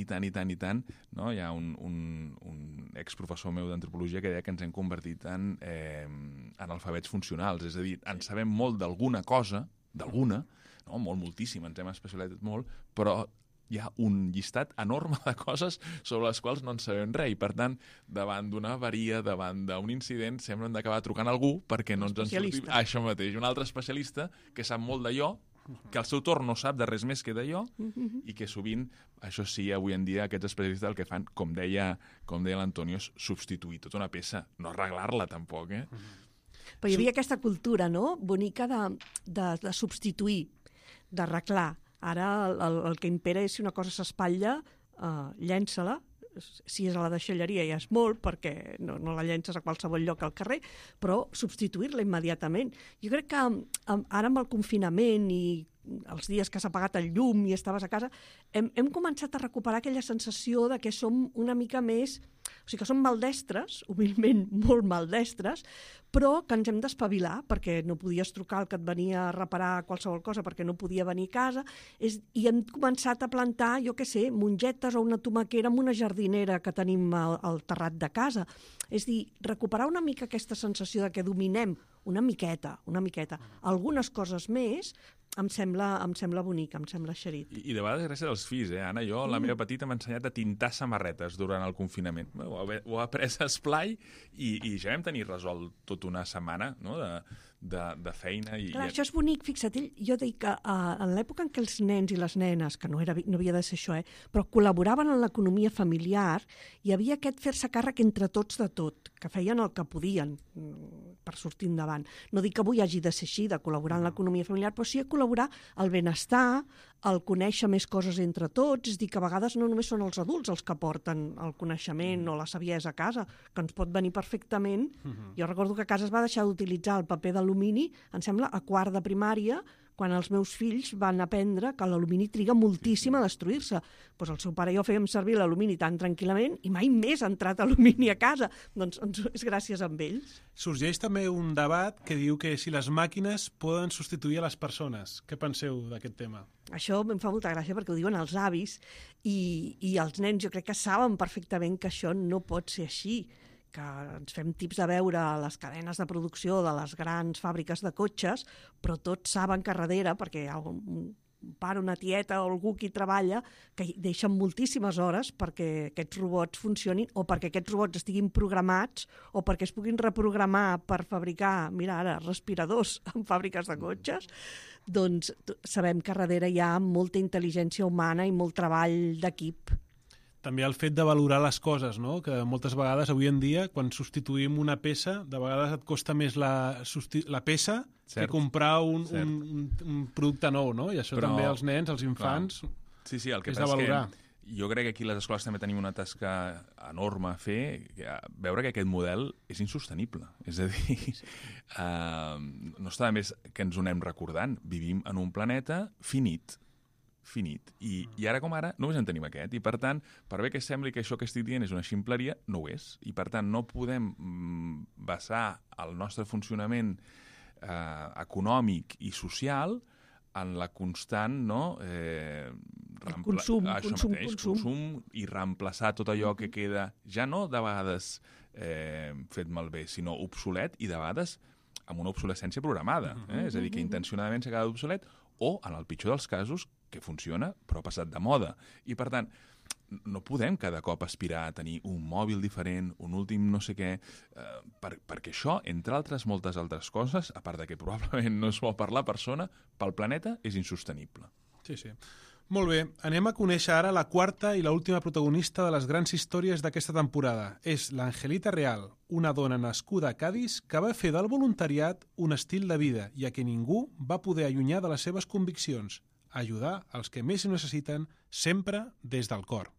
no? Hi ha un exprofessor meu d'antropologia que deia que ens hem convertit en alfabets funcionals, és a dir, en sabem molt d'alguna cosa, no? Moltíssim, ens hem especialitzat molt, però hi ha un llistat enorme de coses sobre les quals no en sabem res, i per tant, davant d'una avaria, davant d'un incident, sembla hem d'acabar trucant a algú perquè no ens en sortim. Això mateix, un altre especialista que sap molt d'allò, que al seu torn no sap de res més que d'allò, i que sovint, això sí, avui en dia aquests especialistes el que fan, com deia l'Antonio, és substituir tota una peça, no arreglar-la tampoc, Però hi havia aquesta cultura, no?, bonica de substituir, d'arreglar. Ara el que impera és si una cosa s'espatlla, llença-la. Si és a la deixalleria ja és molt, perquè no la llences a qualsevol lloc al carrer, però substituir-la immediatament. Jo crec que ara amb el confinament i els dies que s'ha apagat el llum i estaves a casa, hem començat a recuperar aquella sensació de que som una mica més... O sigui, que som maldestres, humilment molt maldestres, però que ens hem d'espavilar perquè no podies trucar al que et venia a reparar qualsevol cosa perquè no podia venir a casa, i hem començat a plantar, jo què sé, mongetes o una tomaquera amb una jardinera que tenim al terrat de casa. És dir, recuperar una mica aquesta sensació de que dominem una miqueta, algunes coses més, em sembla bonic, em sembla xerit. I de vegades gràcies als fills, Anna. Jo, la meva petita, m'ha ensenyat a tintar samarretes durant el confinament. Ho ha après a esplai i ja vam tenir resolt tota una setmana, no?, de feina. Clar, això és bonic, fixa't, jo dic que en l'època en què els nens i les nenes, que no havia de ser això, però col·laboraven en l'economia familiar, hi havia aquest fer-se càrrec entre tots de tot, que feien el que podien per sortir endavant. No dic que avui hagi de ser així, de col·laborar en l'economia familiar, però sí a col·laborar el benestar, el conèixer més coses entre tots, és dir, que a vegades no només són els adults els que porten el coneixement o la saviesa a casa, que ens pot venir perfectament. Jo recordo que a casa es va deixar d'utilitzar el paper d'alumini, em sembla, a quart de primària, quan els meus fills van aprendre que l'alumini triga moltíssim a destruir-se. Doncs el seu pare i jo fèiem servir l'alumini tan tranquil·lament i mai més ha entrat alumini a casa. Doncs és gràcies a ells. Sorgeix també un debat que diu que si les màquines poden substituir a les persones. Què penseu d'aquest tema? Això em fa molta gràcia perquè ho diuen els avis i els nens jo crec que saben perfectament que això no pot ser així, que ens fem tips de veure les cadenes de producció de les grans fàbriques de cotxes, però tots saben que darrere, perquè hi ha un pare, una tieta o algú qui treballa, que deixen moltíssimes hores perquè aquests robots funcionin o perquè aquests robots estiguin programats o perquè es puguin reprogramar per fabricar, mira ara, respiradors en fàbriques de cotxes, doncs sabem que darrere hi ha molta intel·ligència humana i molt treball d'equip. També el fet de valorar les coses, no? Que moltes vegades, avui en dia, quan substituïm una peça, de vegades et costa més la peça que comprar un producte nou, no? I això també els nens, els infants, sí, el que és de valorar. Jo crec que aquí les escoles també tenim una tasca enorme a fer, veure que aquest model és insostenible. És a dir, no està de més que ens ho anem recordant. Vivim en un planeta finit. I ara com ara només en tenim aquest. I per tant, per bé que sembli que això que estic dient és una ximpleria, no ho és. I per tant, no podem basar el nostre funcionament econòmic i social en la constant consum i reemplaçar tot allò que queda, ja no de vegades fet malbé, sinó obsolet i de vegades amb una obsolescència programada. És a dir, que intencionadament s'ha quedat obsolet o, en el pitjor dels casos, que funciona però ha passat de moda. I, per tant, no podem cada cop aspirar a tenir un mòbil diferent, un últim no sé què, perquè això, entre altres moltes altres coses, a part de que probablement no és bo per la persona, pel planeta és insostenible. Sí. Molt bé, anem a conèixer ara la quarta i l'última protagonista de les grans històries d'aquesta temporada. És l'Angelita Real, una dona nascuda a Cadis que va fer del voluntariat un estil de vida i a què ningú va poder allunyar de les seves conviccions, ajudar els que més ho necessiten, sempre des del cor.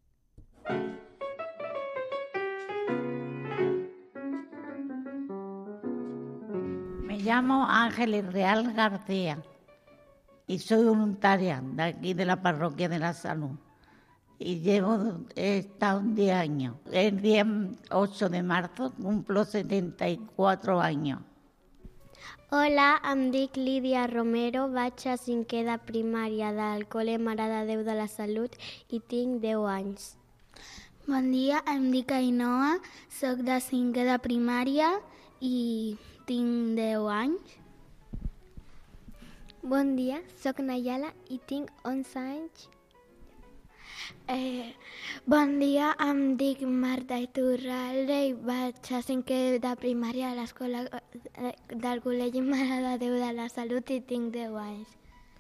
Me llamo Ángeles Real García y soy voluntaria de aquí de la Parroquia de la Salud. Y he estado 10 años. El día 8 de marzo cumplo 74 años. Hola, em dic Lídia Romero, vaig a cinquè de primària del Col·le Mare de Déu de la Salut i tinc 10 anys. Bon dia, em dic Ainhoa, soc de cinquè de primària i tinc 10 anys. Bon dia, soc Nayala i tinc 11 anys. Bon dia, em dic Marta Iturralde i vaig a cinquè de primària a l'escola del Col·legi Mare de Déu de la Salut i tinc 10 anys.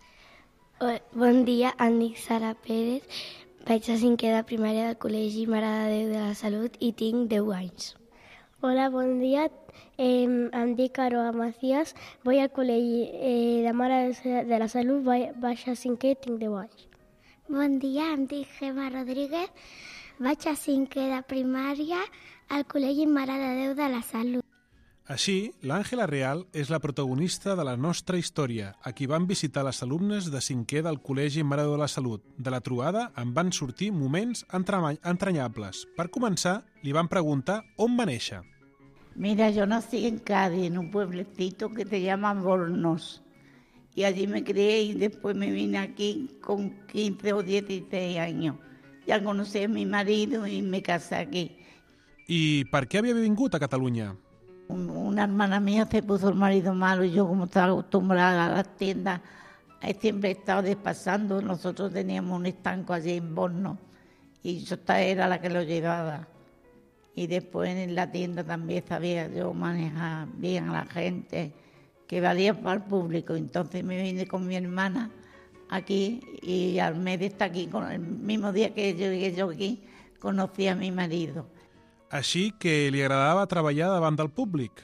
Bon dia, em dic Sara Pérez, vaig a cinquè de primària del Col·legi Mare de Déu de la Salut i tinc 10 anys. Hola, bon dia, em dic Aroa Macías, vaig al Col·legi de Mare de la Salut, vaig a cinquè i tinc 10 anys. Bon dia, em dic Gemma Rodríguez, vaig a cinquè de primària al Col·legi Mare de Déu de la Salut. Així, l'Àngela Real és la protagonista de la nostra història, a qui van visitar les alumnes de cinquè del Col·legi Mare de Déu de la Salut. De la trobada en van sortir moments entranyables. Per començar, li van preguntar on va néixer. Mira, yo nací en Cádiz, en un pueblecito que te llaman Bornos. Y allí me crié y después me vine aquí con 15 o 16 años. Ya conocí a mi marido y me casé aquí. I per què havia vingut a Catalunya? Una hermana mía se puso el marido malo y yo, como estaba acostumbrada a las tiendas, siempre he estado despasando. Nosotros teníamos un estanco allí en Borno y yo era la que lo llevaba. Y después en la tienda también sabía yo manejar bien a la gente, que valía para el público. Entonces me vine con mi hermana aquí y al mes de estar aquí, con el mismo día que llegué yo aquí, conocí a mi marido. Així que li agradava treballar davant del públic.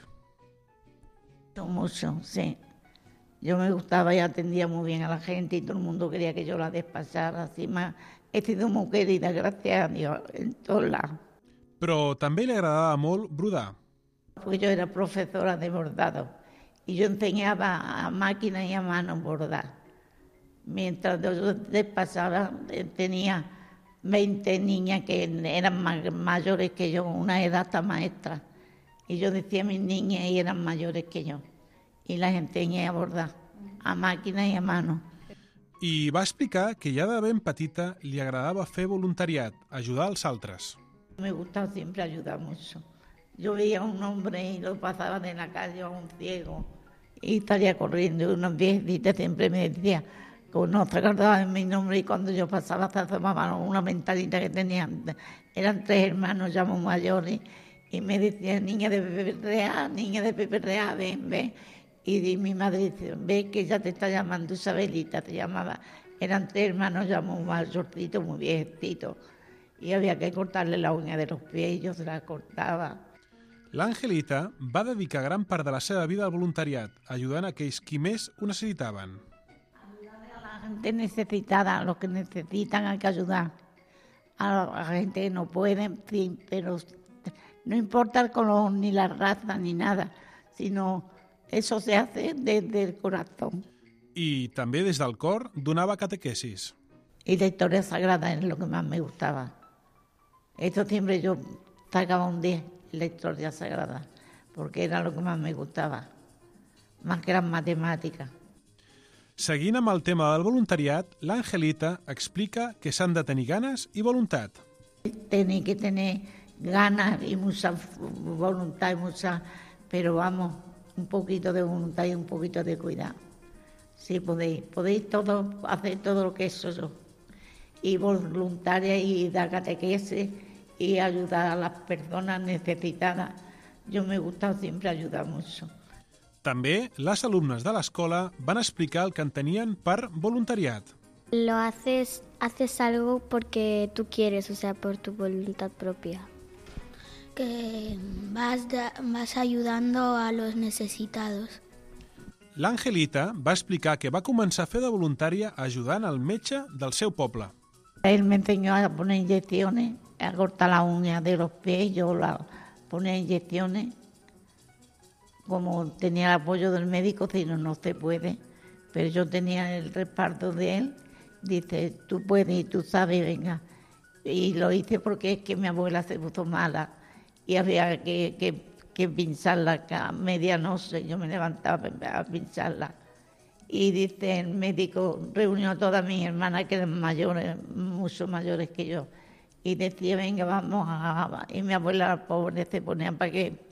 Mucho, sí. Yo me gustaba y atendía muy bien a la gente y todo el mundo quería que yo la despachara. Así más, he sido muy querida, gracias a Dios, en todos lados. Però també li agradava molt brodar. Porque yo era profesora de bordado y yo enseñaba a máquina y a mano bordar. Mientras yo despachaba, tenía 20 niñas que eran mayores que yo, una edad hasta maestra. Y yo decía a mis niñas y eran mayores que yo. Y las enseñé a bordar, a máquina y a mano. I va explicar que ja de ben petita li agradava fer voluntariat, ajudar als altres. Me gustaba siempre ayudar mucho. Yo veía a un hombre y lo pasaba de la calle a un ciego y estaría corriendo. Y una viejita siempre me decía, que no se acordaba de mi nombre, y cuando yo pasaba se asomaban una ventanita que tenían. Eran 3 hermanos ya muy mayores y me decían, niña de Pepe Real, ven, ven. Y mi madre dice, ve que ya te está llamando Isabelita, te llamaba. Eran 3 hermanos ya muy mayorcitos, muy viejecitos. y había que cortarle la uña de los pies y yo se la cortaba. L'Angelita va dedicar gran part de la seva vida al voluntariat, ajudant aquells qui més ho necessitaven. La gente necesitada, los que necesitan hay que ayudar. A la gente que no puede, en fin, pero no importa el color, ni la raza, ni nada, sino eso se hace desde el corazón. I també des del cor donava catequesis. Y la historia sagrada es lo que más me gustaba. Esto siempre yo sacaba un 10 en la historia sagrada, porque era lo que más me gustaba, más que las matemáticas. Seguint amb el tema del voluntariat, l'Angelita explica que s'han de tenir ganes i voluntat. Tiene que tener ganas y mucha voluntad y mucha, pero vamos, un poquito de voluntad y un poquito de cuidado. Sí, podéis todo, hacer todo lo que eso yo. Y voluntaria y dar catequesis y ayudar a las personas necesitadas. Yo me gusta siempre ayudar mucho. També, les alumnes de l'escola van explicar el que entenien per voluntariat. Lo haces algo porque tú quieres, o sea, por tu voluntad propia. Que vas ayudando a los necesitados. L'Angelita va explicar que va començar a fer de voluntària ajudant al metge del seu poble. Él me enseñó a poner inyecciones, a cortar la uña de los pies, yo la ponía inyecciones. Como tenía el apoyo del médico, si no se puede, pero yo tenía el respaldo de él, dice, tú puedes y tú sabes, venga. Y lo hice porque es que mi abuela se puso mala y había que pincharla a medianoche, yo me levantaba a pincharla. Y dice el médico, reunió a todas mis hermanas que eran mayores, mucho mayores que yo, y decía, venga, vamos a... Y mi abuela, pobre, se ponía para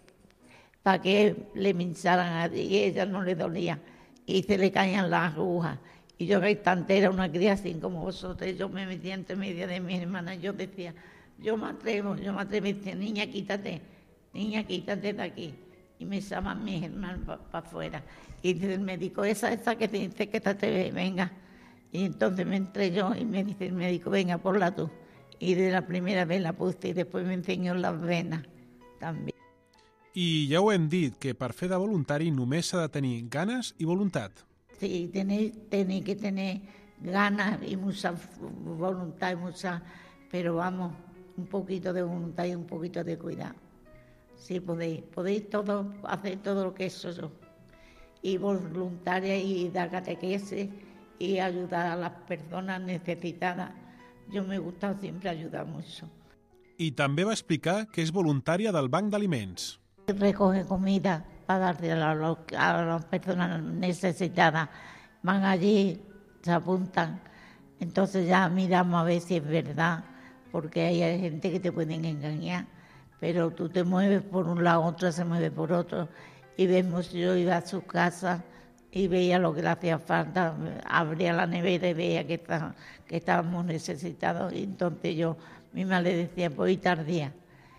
que le pincharan, y a ella no le dolía, y se le caían las agujas. Y yo, que instante era una cría así como vosotros, yo me metía entre medio de mis hermanas, yo decía, yo me atrevo, y decía, niña, quítate de aquí. Y me llaman mis hermanos para afuera. Y dice el médico, esa que te dice que te venga. Y entonces me entré yo y me dice el médico, venga, ponla tú. Y de la primera vez la puse y después me enseñó las venas també. I ja ho hem dit, que per fer de voluntari només s'ha de tenir ganes i voluntat. Sí, tenéis que tener ganas y mucha voluntad y mucha, pero vamos, un poquito de voluntad y un poquito de cuidado. Sí, podéis todo, hacer todo lo que eso yo. Y voluntaria y dar catequesis y ayudar a las personas necesitadas. Yo me gusta siempre ayudar mucho. I també va explicar que és voluntària del Banc d'Aliments. Recoge comida para darle a las personas necesitadas. Van allí, se apuntan. Entonces ya miramos a ver si es verdad, porque hay gente que te pueden engañar. Pero tú te mueves por un lado, otra se mueve por otro. Y vemos, yo iba a su casa y veía lo que le hacía falta, abría la nevera y veía que estábamos necesitados. Y entonces yo misma le decía, voy tardía.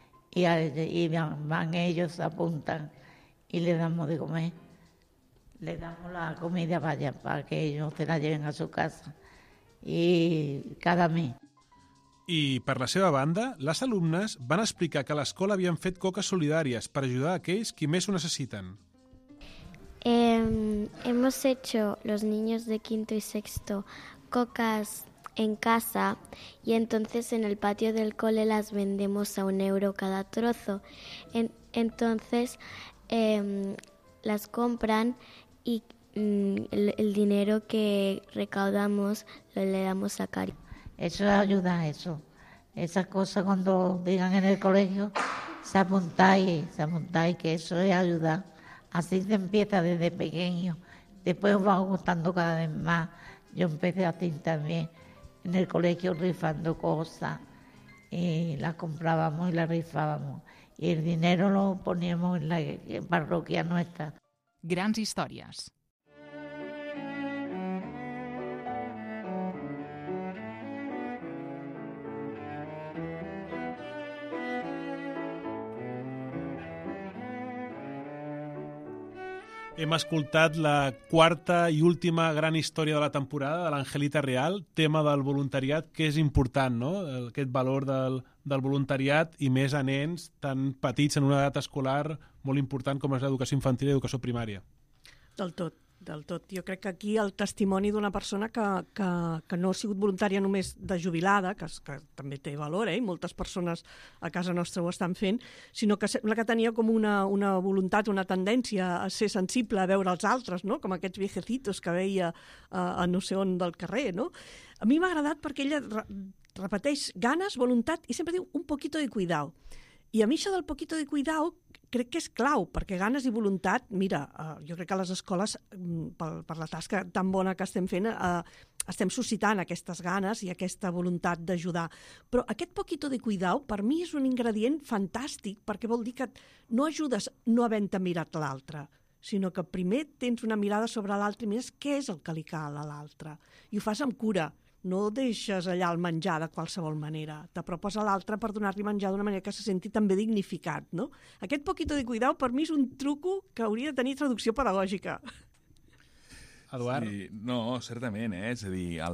Y van ellos, se apuntan y le damos de comer. Le damos la comida para que ellos se la lleven a su casa. Y cada mes. I, per la seva banda, les alumnes van explicar que a l'escola havien fet coques solidàries per ajudar a aquells qui més ho necessiten. Hemos hecho los niños de quinto y sexto cocas en casa y entonces en el patio del cole las vendemos a €1 cada trozo. Entonces las compran y el dinero que recaudamos le damos a Cari. Eso ayuda, eso. Esas cosas cuando digan en el colegio, se apuntáis, que eso es ayudar. Así se empieza desde pequeño. Después va gustando cada vez más. Yo empecé así también, en el colegio rifando cosas. Y las comprábamos y las rifábamos. Y el dinero lo poníamos en la parroquia nuestra. Grans històries. Hem escoltat la quarta i última gran història de la temporada de l'Angelita Real, tema del voluntariat, que és important, no? Aquest valor del voluntariat i més a nens tan petits en una edat escolar molt important com és l'educació infantil i l'educació primària. Del tot. Jo crec que aquí el testimoni d'una persona que no ha sigut voluntària només de jubilada, que també té valor, i moltes persones a casa nostra ho estan fent, sinó que sembla que tenia com una voluntat, una tendència a ser sensible a veure els altres, no? Com aquests viejecitos que veia a no sé on del carrer. No? A mi m'ha agradat perquè ella repeteix ganes, voluntat i sempre diu un poquito de cuidado. I a mi això del poquito de cuidado crec que és clau, perquè ganes i voluntat, mira, jo crec que a les escoles, per la tasca tan bona que estem fent, estem suscitant aquestes ganes i aquesta voluntat d'ajudar. Però aquest poquito de cuidado, per mi, és un ingredient fantàstic, perquè vol dir que no ajudes no havent-te mirat l'altre, sinó que primer tens una mirada sobre l'altre i mires què és el que li cal a l'altre. I ho fas amb cura. No deixes allà el menjar de qualsevol manera. T'apropes a l'altre per donar-li menjar d'una manera que se senti també dignificat, no? Aquest poquito de cuidado per mi és un truco que hauria de tenir traducció pedagògica. Eduard? Sí, no, certament, és a dir,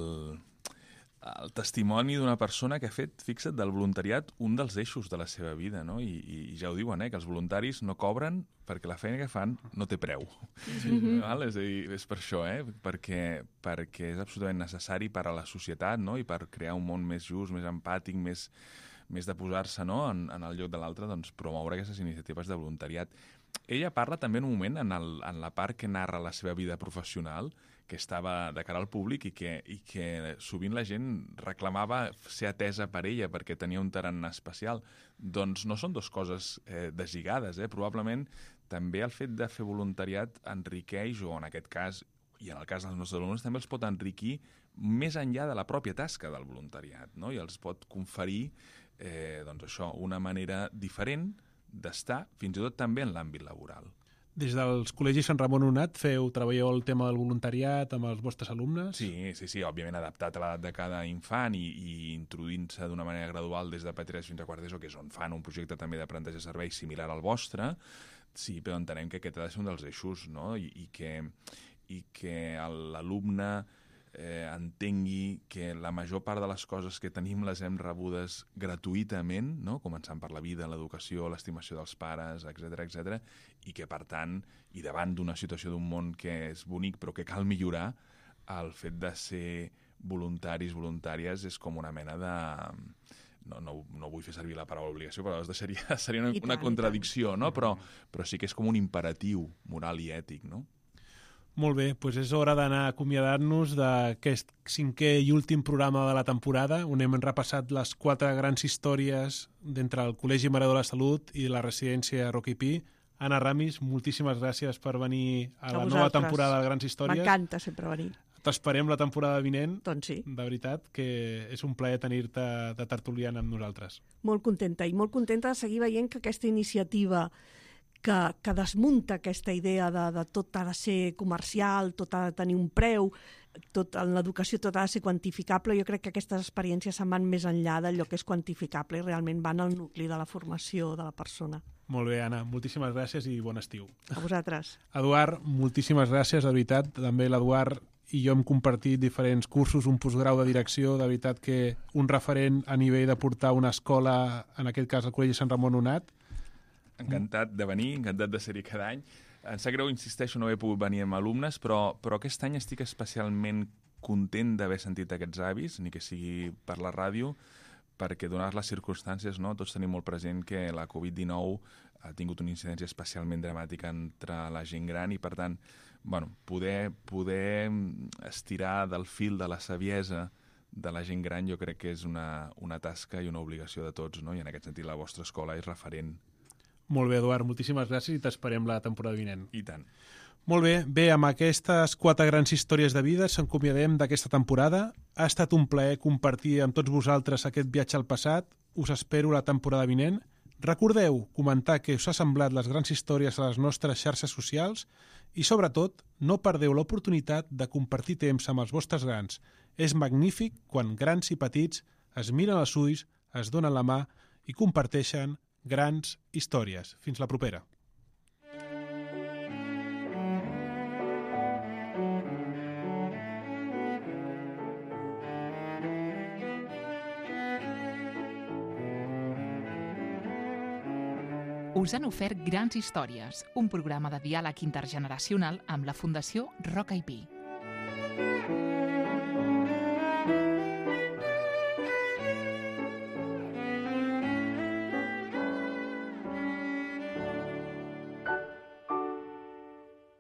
el testimoni d'una persona que ha fet, fixa't, del voluntariat un dels eixos de la seva vida, no? I ja ho diuen, que els voluntaris no cobren perquè la feina que fan no té preu. Val? És a dir, és per això, perquè és absolutament necessari per a la societat, no? I per crear un món més just, més empàtic, més de posar-se, no? en el lloc de l'altre, doncs, promoure aquestes iniciatives de voluntariat. Ella parla també en un moment, en la part que narra la seva vida professional, que estava de cara al públic i que sovint la gent reclamava ser atesa per ella perquè tenia un tarannà especial. Doncs no són dues coses deslligades. Probablement també el fet de fer voluntariat enriqueix, o en aquest cas, i en el cas dels nostres alumnes, també els pot enriquir més enllà de la pròpia tasca del voluntariat, no? I els pot conferir doncs això, una manera diferent d'estar, fins i tot també en l'àmbit laboral. Des dels col·legis Sant Ramon Nonat treballeu el tema del voluntariat amb els vostres alumnes? Sí, òbviament adaptat a l'edat de cada infant i introduint-se d'una manera gradual des de P3 fins a quart d'ESO, que és on fan un projecte també d'aprenentatge de serveis similar al vostre. Sí, però entenem que aquest ha de ser un dels eixos, no? I que l'alumne entengui que la major part de les coses que tenim les hem rebudes gratuïtament, no? Començant per la vida, l'educació, l'estimació dels pares, etc, i que, per tant, i davant d'una situació d'un món que és bonic però que cal millorar, el fet de ser voluntaris, voluntàries, és com una mena de... No vull fer servir la paraula obligació, però seria una contradicció, no? Però sí que és com un imperatiu moral i ètic, no? Molt bé, doncs és hora d'anar acomiadant-nos d'aquest 5è i últim programa de la temporada, on hem repassat les 4 grans històries d'entre el Col·legi Mare de la Salut i la residència Roca i Pi. Anna Ramis, moltíssimes gràcies per venir a la nova temporada de Grans Històries. M'encanta sempre venir. T'esperem la temporada vinent. Doncs sí. De veritat, que és un plaer tenir-te de tertuliana amb nosaltres. Molt contenta, i molt contenta de seguir veient que aquesta iniciativa que desmunta aquesta idea de tot ha de ser comercial, tot ha de tenir un preu, en l'educació tot ha de ser quantificable. Jo crec que aquestes experiències se'n van més enllà d'allò que és quantificable i realment van al nucli de la formació de la persona. Molt bé, Anna, moltíssimes gràcies i bon estiu. A vosaltres. Eduard, moltíssimes gràcies, de veritat. També l'Eduard i jo hem compartit diferents cursos, un postgrau de direcció, de veritat que un referent a nivell de portar una escola, en aquest cas el Col·legi Sant Ramon Nonat. Encantat de venir, encantat de ser-hi cada any. Em sap greu, insisteixo, no haver pogut venir amb alumnes, però aquest any estic especialment content d'haver sentit aquests avis, ni que sigui per la ràdio, perquè donades les circumstàncies, no, tots tenim molt present que la Covid-19 ha tingut una incidència especialment dramàtica entre la gent gran i, per tant, poder estirar del fil de la saviesa de la gent gran jo crec que és una tasca i una obligació de tots, no? I en aquest sentit la vostra escola és referent. Molt bé, Eduard, moltíssimes gràcies i t'esperem la temporada vinent. I tant. Molt bé, amb aquestes 4 grans històries de vida ens acomiadem d'aquesta temporada. Ha estat un plaer compartir amb tots vosaltres aquest viatge al passat. Us espero la temporada vinent. Recordeu comentar què us ha semblat les grans històries a les nostres xarxes socials i, sobretot, no perdeu l'oportunitat de compartir temps amb els vostres grans. És magnífic quan grans i petits es miren als ulls, es donen la mà i comparteixen grans històries. Fins la propera. us han ofert Grans Històries, un programa de diàleg intergeneracional amb la Fundació Roca i Pi.